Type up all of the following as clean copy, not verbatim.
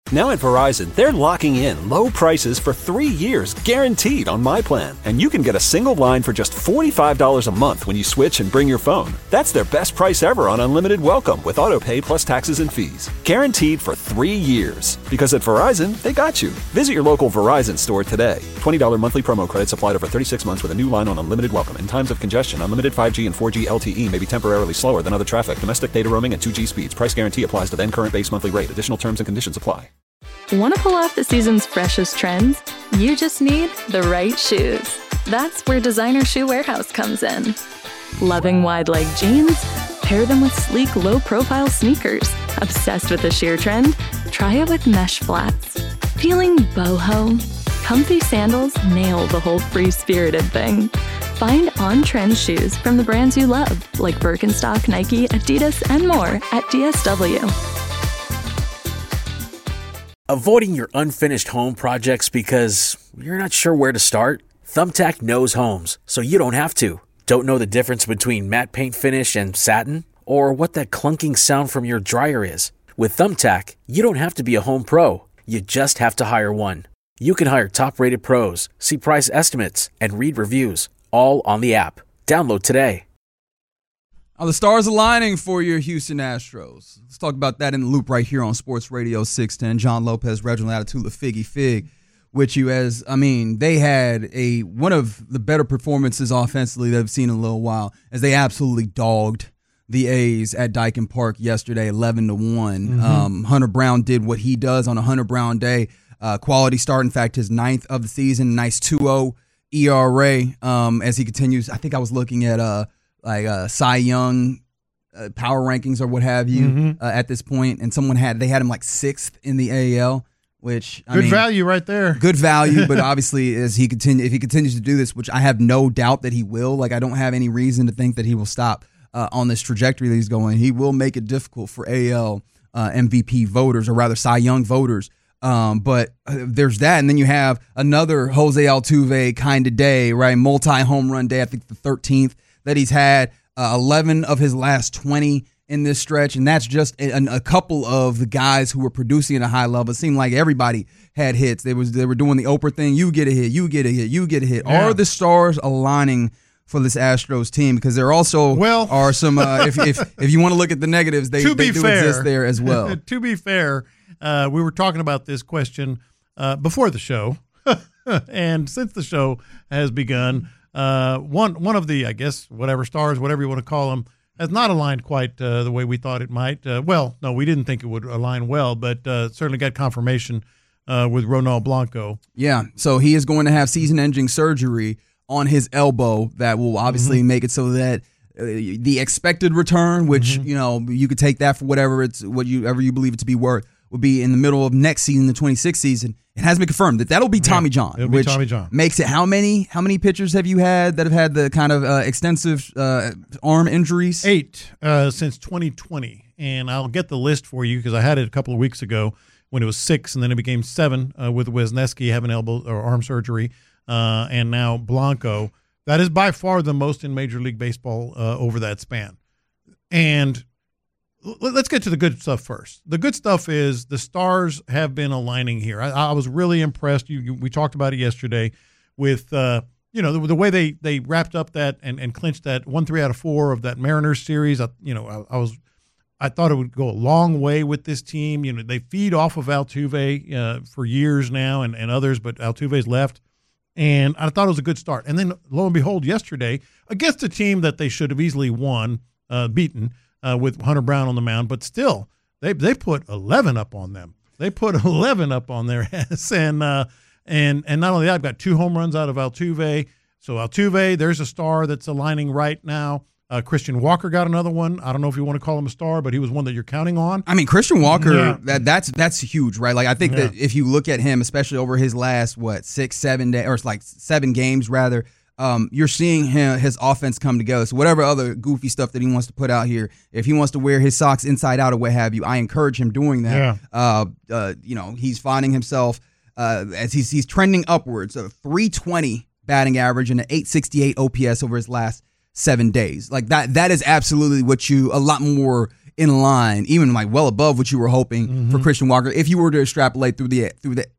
Now at Verizon, they're locking in low prices for 3 years, guaranteed on My Plan. And you can get a single line for just $45 a month when you switch and bring your phone. That's their best price ever on unlimited welcome with autopay plus taxes and fees. Guaranteed for 3 years. Because at Verizon, they got you. Visit your local Verizon store today. $20 monthly promo credits applied over 36 months with a new line on unlimited welcome. In times of congestion, unlimited 5G and 4G LTE may be temporarily slower than other traffic. Domestic data roaming at 2G speeds. Price guarantee applies to then current base monthly rate. Additional terms and conditions apply. Want to pull off the season's freshest trends? You just need the right shoes. That's where Designer Shoe Warehouse comes in. Loving wide-leg jeans? Pair them with sleek, low-profile sneakers. Obsessed with the sheer trend? Try it with mesh flats. Feeling boho? Comfy sandals nail the whole free-spirited thing. Find on-trend shoes from the brands you love, like Birkenstock, Nike, Adidas, and more at DSW. Avoiding your unfinished home projects because you're not sure where to start? Thumbtack knows homes, so you don't have to. Don't know the difference between matte paint finish and satin? Or what that clunking sound from your dryer is? With Thumbtack, you don't have to be a home pro. You just have to hire one. You can hire top-rated pros, see price estimates, and read reviews, all on the app. Download today. Are the stars aligning for your Houston Astros? Let's talk about that in the loop right here on Sports Radio 610. John Lopez, Reginald Attitula, Figgy Fig, with you they had one of the better performances offensively they've seen in a little while, as they absolutely dogged the A's at Dyken Park yesterday, 11-1. Mm-hmm. Hunter Brown did what he does on a Hunter Brown day. Quality start, in fact, his 9th of the season, nice 2.0 ERA as he continues. I think I was looking at Cy Young power rankings or what have you at this point, and they had him like 6th in the AL, which good value right there. Good value, but obviously if he continues to do this, which I have no doubt that he will, like I don't have any reason to think that he will stop on this trajectory that he's going. He will make it difficult for AL MVP voters, or rather Cy Young voters. But there's that, and then you have another Jose Altuve kind of day, right? Multi-home run day, I think the 13th that he's had, 11 of his last 20 in this stretch, and that's just a couple of the guys who were producing at a high level. It seemed like everybody had hits. They were doing the Oprah thing. You get a hit, you get a hit, you get a hit. Yeah. Are the stars aligning for this Astros team? Because there also are some, if you want to look at the negatives, they do exist there as well. To be fair, we were talking about this question before the show, and since the show has begun, one of the, I guess, whatever stars, whatever you want to call them, has not aligned quite the way we thought it might. No, we didn't think it would align well, but certainly got confirmation with Ronald Blanco. Yeah, so he is going to have season-ending surgery on his elbow that will obviously make it so that the expected return, which you could take that for whatever you believe it to be worth, will be in the middle of next season, the 26th season. It has been confirmed that'll be Tommy John. It'll be Tommy John. Makes it how many pitchers have you had that have had the kind of extensive arm injuries? 8 since 2020, and I'll get the list for you because I had it a couple of weeks ago when it was 6, and then it became 7 with Wisniewski having elbow or arm surgery, and now Blanco. That is by far the most in Major League Baseball over that span. And let's get to the good stuff first. The good stuff is the stars have been aligning here. I was really impressed. We talked about it yesterday with the way they wrapped up that and clinched that 1-3 out of 4 of that Mariners series. I thought it would go a long way with this team. They feed off of Altuve for years now and others, but Altuve's left. And I thought it was a good start. And then lo and behold, yesterday against a team that they should have easily beaten. With Hunter Brown on the mound, but still, they put 11 up on them. They put 11 up on their ass, and not only that, I've got 2 home runs out of Altuve. So Altuve, there's a star that's aligning right now. Christian Walker got another one. I don't know if you want to call him a star, but he was one that you're counting on. I mean, Christian Walker, that's huge, right? Like I think that if you look at him, especially over his last 7 days, or it's like 7 games rather. You're seeing his offense come together. So whatever other goofy stuff that he wants to put out here, if he wants to wear his socks inside out or what have you, I encourage him doing that. Yeah. He's finding himself as he's trending upwards of 320 batting average and an 868 OPS over his last 7 days. Like that is absolutely a lot more in line, even like well above what you were hoping for Christian Walker, if you were to extrapolate through the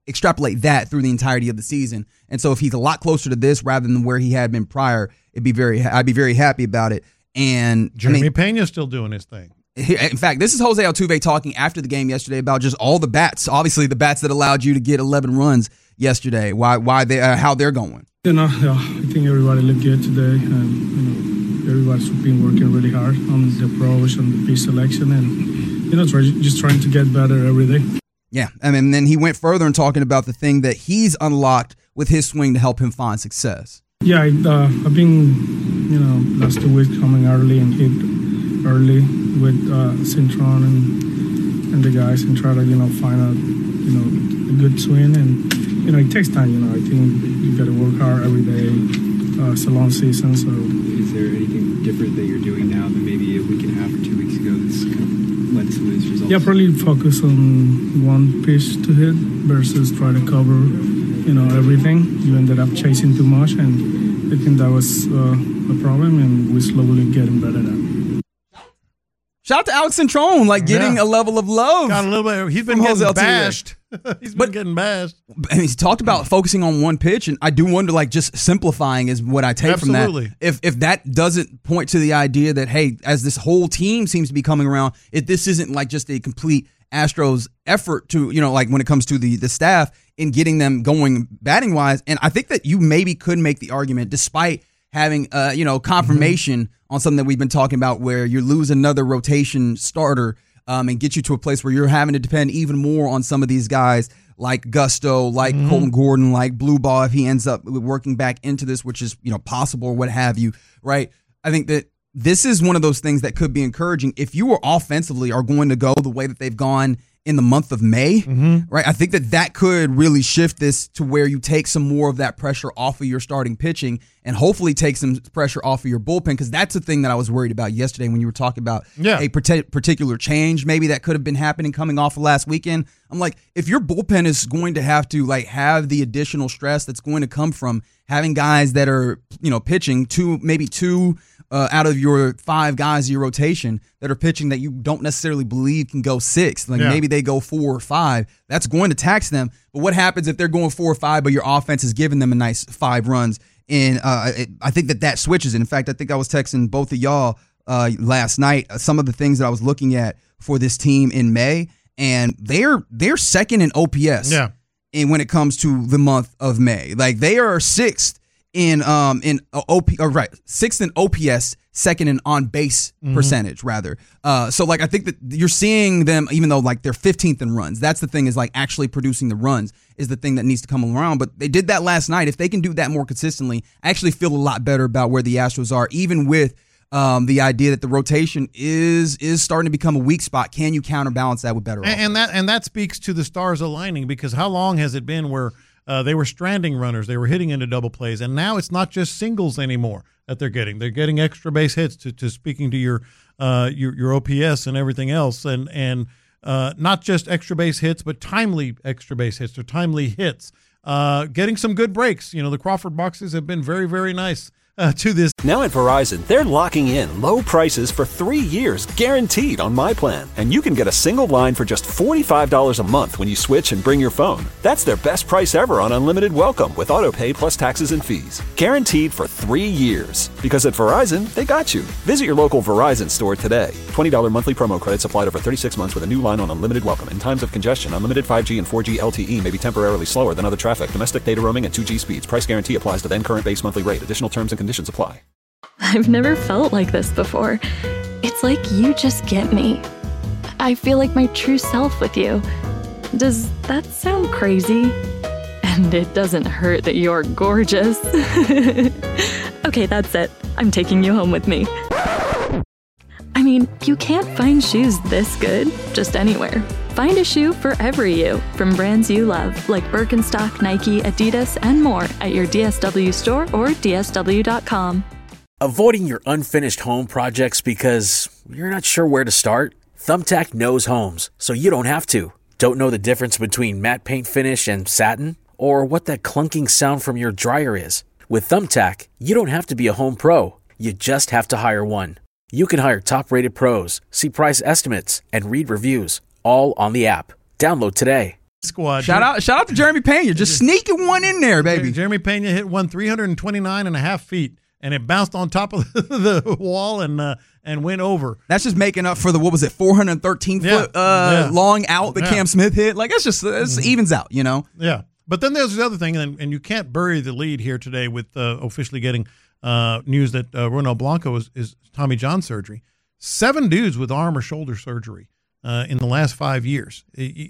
entirety of the season. And so if he's a lot closer to this rather than where he had been prior, I'd be very happy about it. And Jeremy Pena's still doing his thing. In fact, this is Jose Altuve talking after the game yesterday about just all the bats, obviously the bats that allowed you to get 11 runs yesterday, how they're going. I think everybody looked good today. Everybody's been working really hard on the approach, on the pitch selection, and just trying to get better every day. Yeah, and then he went further in talking about the thing that he's unlocked with his swing to help him find success. Yeah, I've been, last 2 weeks coming early and hit early with Cintron and the guys and try to find a good swing, and it takes time. I think you got to work hard every day. It's a long season, so. Is there anything different that you're doing now than maybe a week and a half or 2 weeks ago that's kind of led to some of these results? Yeah, probably focus on one pitch to hit versus try to cover, everything. You ended up chasing too much, and I think that was a problem, and we're slowly getting better at it. Shout out to Alex Cintron, getting a level of love. Got a little bit. He's been getting bashed. He's been getting bashed. And he's talked about focusing on one pitch, and I do wonder, just simplifying is what I take from that. If that doesn't point to the idea that, hey, as this whole team seems to be coming around, this isn't just a complete Astros effort to, when it comes to the staff in getting them going batting wise. And I think that you maybe could make the argument, despite having confirmation on something that we've been talking about, where you lose another rotation starter and get you to a place where you're having to depend even more on some of these guys like Gusto, like Colton Gordon, like Blue Ball, if he ends up working back into this, which is possible or what have you, right? I think that this is one of those things that could be encouraging. If you offensively are going to go the way that they've gone in the month of May, right? I think that could really shift this to where you take some more of that pressure off of your starting pitching and hopefully take some pressure off of your bullpen, because that's the thing that I was worried about yesterday when you were talking about a particular change maybe that could have been happening coming off of last weekend. I'm like, if your bullpen is going to have to have the additional stress that's going to come from having guys that are pitching maybe two out of your 5 guys in your rotation that are pitching that you don't necessarily believe can go 6, maybe they go 4 or 5, that's going to tax them. But what happens if they're going 4 or 5, but your offense is giving them a nice 5 runs? And I think that switches it. In fact, I think I was texting both of y'all last night some of the things that I was looking at for this team in May, and they're second in OPS. Yeah. And when it comes to the month of May, they are 6th in sixth in OPS, second in on base percentage rather. So I think that you're seeing them, even though they're 15th in runs. That's the thing, is actually producing the runs is the thing that needs to come around. But they did that last night. If they can do that more consistently, I actually feel a lot better about where the Astros are, even with the idea that the rotation is starting to become a weak spot. Can you counterbalance that with better offense? And that speaks to the stars aligning, because how long has it been where they were stranding runners, they were hitting into double plays, and now it's not just singles anymore that they're getting. They're getting extra base hits, to speaking to your OPS and everything else, and not just extra base hits, but timely extra base hits or timely hits. Getting some good breaks. The Crawford boxes have been very, very nice to this. Now at Verizon, they're locking in low prices for 3 years, guaranteed on my plan. And you can get a single line for just $45 a month when you switch and bring your phone. That's their best price ever on unlimited welcome with auto pay plus taxes and fees. Guaranteed for 3 years. Because at Verizon, they got you. Visit your local Verizon store today. $20 monthly promo credits applied over 36 months with a new line on unlimited welcome. In times of congestion, unlimited 5G and 4G LTE may be temporarily slower than other traffic. Domestic data roaming at 2G speeds. Price guarantee applies to then current base monthly rate. Additional terms and conditions apply. I've never felt like this before. It's like you just get me. I feel like my true self with you. Does that sound crazy? And it doesn't hurt that you're gorgeous. Okay, that's it. I'm taking you home with me. I mean, you can't find shoes this good just anywhere. Find a shoe for every you, from brands you love, like Birkenstock, Nike, Adidas, and more at your DSW store or DSW.com. Avoiding your unfinished home projects because you're not sure where to start? Thumbtack knows homes, so you don't have to. Don't know the difference between matte paint finish and satin? Or what that clunking sound from your dryer is? With Thumbtack, you don't have to be a home pro. You just have to hire one. You can hire top-rated pros, see price estimates, and read reviews, all on the app. Download today. Squad. Shout out to Jeremy Pena. Just sneaking one in there, baby. Jeremy Pena hit one 329.5 feet, and it bounced on top of the wall and went over. That's just making up for the 413 foot long out that Cam Smith hit. Like it evens out, you know. Yeah, but then there's the other thing, and you can't bury the lead here today with officially getting news that Ronel Blanco is Tommy John surgery. 7 dudes with arm or shoulder surgery in the last 5 years.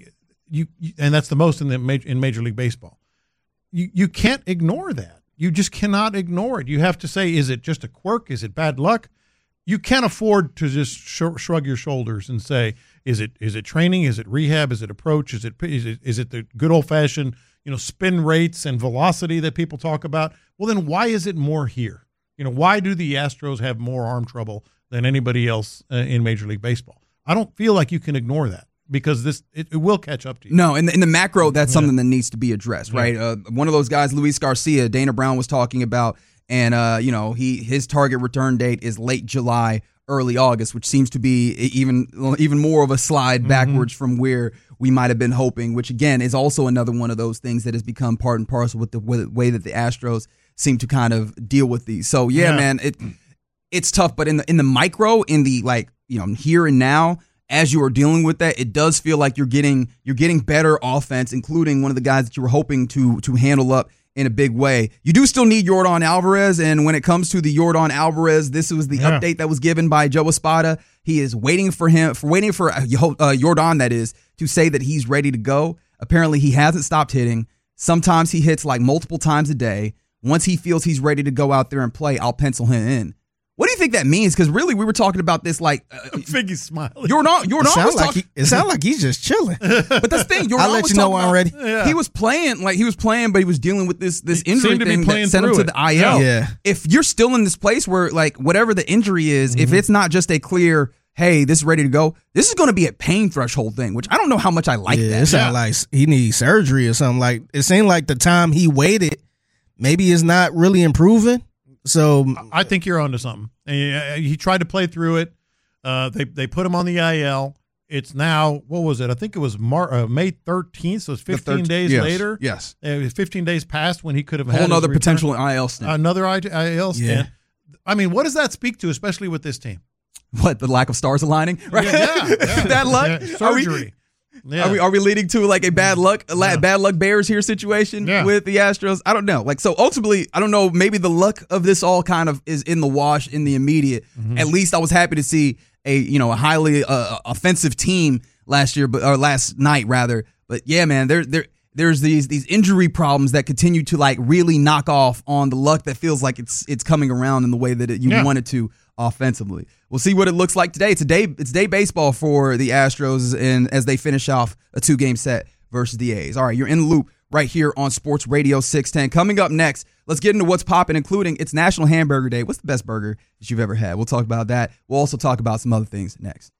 And that's the most in Major League Baseball. You can't ignore that. You just cannot ignore it. You have to say, is it just a quirk? Is it bad luck? You can't afford to just shrug your shoulders and say, is it training? Is it rehab? Is it approach? Is it the good old fashioned spin rates and velocity that people talk about? Well, then why is it more here? Why do the Astros have more arm trouble than anybody else in Major League Baseball? I don't feel like you can ignore that, because it will catch up to you. No, in the macro, that's something that needs to be addressed, right? One of those guys, Luis Garcia, Dana Brown was talking about, and his target return date is late July, early August, which seems to be even more of a slide backwards from where we might have been hoping, which again is also another one of those things that has become part and parcel with the way that the Astros seem to kind of deal with these. So man, it's tough, but in the micro, in the here and now, as you are dealing with that, it does feel like you're getting better offense, including one of the guys that you were hoping to handle up in a big way. You do still need Yordan Alvarez, and when it comes to the Yordan Alvarez, this was the update that was given by Joe Espada. He is waiting for Yordan, that is, to say that he's ready to go. Apparently, he hasn't stopped hitting. Sometimes he hits like multiple times a day. Once he feels he's ready to go out there and play, I'll pencil him in. What do you think that means? Because really, we were talking about this like Figgy's smiling. Yordan it sounds like he's just chilling. But that's the thing. Yordan I'll let you know when I'm ready. Yeah. He was playing, but he was dealing with this injury thing that sent him to the IL. Yeah. If you're still in this place where whatever the injury is, if it's not just a clear, hey, this is ready to go, this is going to be a pain threshold thing, which I don't know how much I like that. It sounds like he needs surgery or something. Like it seemed like the time he waited, maybe is not really improving. So I think you're onto something. He tried to play through it. They put him on the IL. It's now, what was it? I think it was May 13th, so it's 15 days later. Yes. 15 days past when he could have had another potential IL stint. Another IL stint. I mean, what does that speak to, especially with this team? What, the lack of stars aligning? Right? Yeah. Bad luck? Surgery. Are we leading to like a bad luck Bears here situation with the Astros? I don't know. So ultimately, I don't know. Maybe the luck of this all kind of is in the wash in the immediate. At least I was happy to see a highly offensive team last night rather. But yeah, man, there's these injury problems that continue to really knock off on the luck that feels like it's coming around in the way that you want it to offensively. We'll see what it looks like today. It's day baseball for the Astros, and as they finish off a 2-game set versus the A's. All right, you're in the loop right here on Sports Radio 610. Coming up next, let's get into what's popping, including it's National Hamburger Day. What's the best burger that you've ever had? We'll talk about that. We'll also talk about some other things next.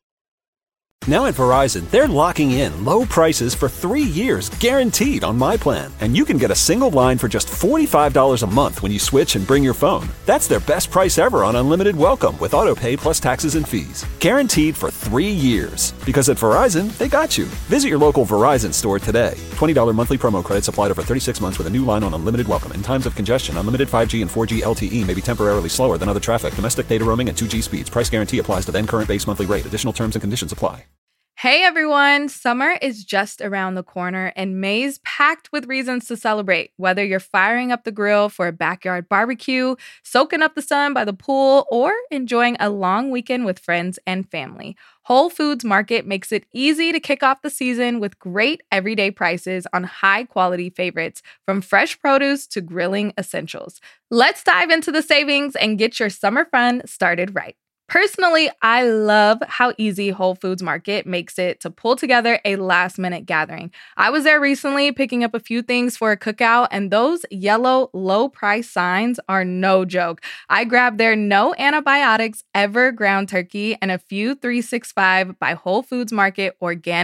Now at Verizon, they're locking in low prices for 3 years, guaranteed on My Plan. And you can get a single line for just $45 a month when you switch and bring your phone. That's their best price ever on unlimited welcome with autopay plus taxes and fees. Guaranteed for 3 years. Because at Verizon, they got you. Visit your local Verizon store today. $20 monthly promo credits applied over 36 months with a new line on unlimited welcome. In times of congestion, unlimited 5G and 4G LTE may be temporarily slower than other traffic. Domestic data roaming and 2G speeds. Price guarantee applies to then current base monthly rate. Additional terms and conditions apply. Hey everyone, summer is just around the corner and May's packed with reasons to celebrate. Whether you're firing up the grill for a backyard barbecue, soaking up the sun by the pool, or enjoying a long weekend with friends and family, Whole Foods Market makes it easy to kick off the season with great everyday prices on high-quality favorites, from fresh produce to grilling essentials. Let's dive into the savings and get your summer fun started right. Personally, I love how easy Whole Foods Market makes it to pull together a last-minute gathering. I was there recently picking up a few things for a cookout, and those yellow low-price signs are no joke. I grabbed their no antibiotics ever ground turkey and a few 365 by Whole Foods Market organic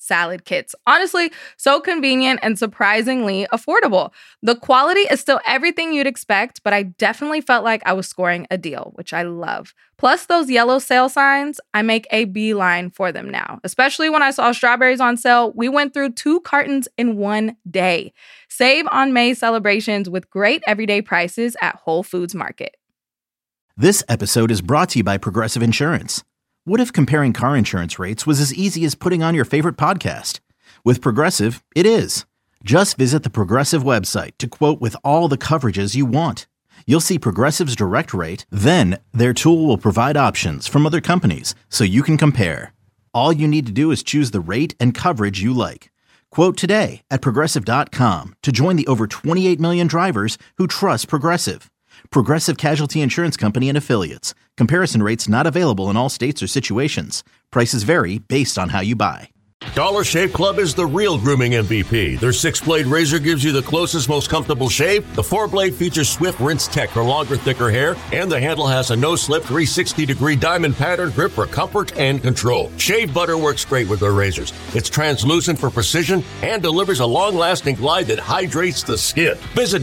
salad kits. Honestly, so convenient and surprisingly affordable. The quality is still everything you'd expect, but I definitely felt like I was scoring a deal, which I love. Plus those yellow sale signs, I make a beeline for them now. Especially when I saw strawberries on sale, we went through 2 cartons in one day. Save on May celebrations with great everyday prices at Whole Foods Market. This episode is brought to you by Progressive Insurance. What if comparing car insurance rates was as easy as putting on your favorite podcast? With Progressive, it is. Just visit the Progressive website to quote with all the coverages you want. You'll see Progressive's direct rate, then their tool will provide options from other companies so you can compare. All you need to do is choose the rate and coverage you like. Quote today at Progressive.com to join the over 28 million drivers who trust Progressive. Progressive Casualty Insurance Company and Affiliates. Comparison rates not available in all states or situations. Prices vary based on how you buy. Dollar Shave Club is the real grooming MVP. Their 6-blade razor gives you the closest, most comfortable shave. The 4-blade features swift rinse tech for longer, thicker hair, and the handle has a no-slip 360-degree diamond pattern grip for comfort and control. Shave butter works great with their razors. It's translucent for precision and delivers a long-lasting glide that hydrates the skin. Visit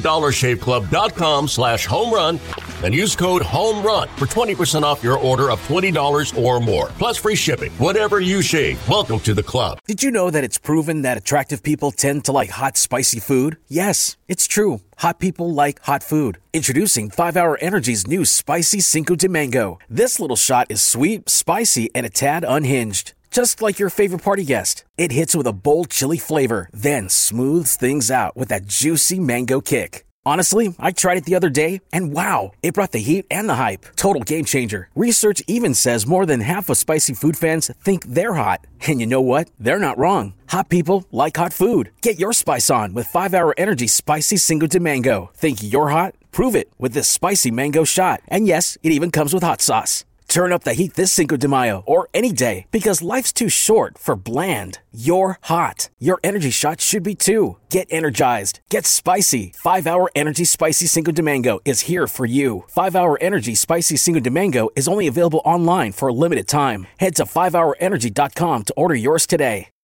DollarShaveClub.com/homerun and use code HOMERUN for 20% off your order of $20 or more. Plus free shipping. Whatever you shave, welcome to the club. Did you know that it's proven that attractive people tend to like hot, spicy food? Yes, it's true. Hot people like hot food. Introducing 5-Hour Energy's new Spicy Cinco de Mango. This little shot is sweet, spicy, and a tad unhinged. Just like your favorite party guest. It hits with a bold chili flavor, then smooths things out with that juicy mango kick. Honestly, I tried it the other day, and wow, it brought the heat and the hype. Total game changer. Research even says more than half of spicy food fans think they're hot. And you know what? They're not wrong. Hot people like hot food. Get your spice on with 5-Hour Energy Spicy Cinco de Mango. Think you're hot? Prove it with this spicy mango shot. And yes, it even comes with hot sauce. Turn up the heat this Cinco de Mayo or any day because life's too short for bland. You're hot. Your energy shot should be too. Get energized. Get spicy. 5-Hour Energy Spicy Cinco de Mango is here for you. 5-Hour Energy Spicy Cinco de Mango is only available online for a limited time. Head to 5hourenergy.com to order yours today.